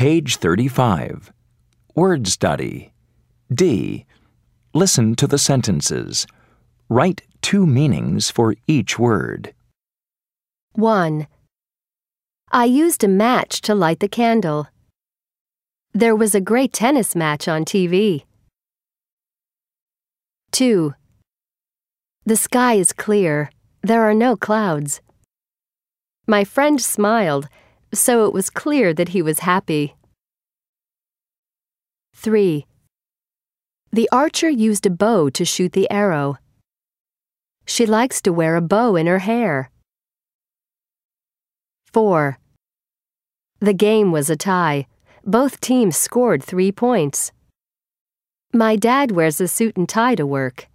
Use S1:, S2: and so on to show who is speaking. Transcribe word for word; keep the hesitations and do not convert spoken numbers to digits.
S1: Page thirty-five. Word study. D. Listen to the sentences. Write two meanings for each word.
S2: one. I used a match to light the candle. There was a great tennis match on T V. two. The sky is clear. There are no clouds. My friend smiled, so it was clear that he was happy. three. The archer used a bow to shoot the arrow. She likes to wear a bow in her hair. four. The game was a tie. Both teams scored three points. My dad wears a suit and tie to work.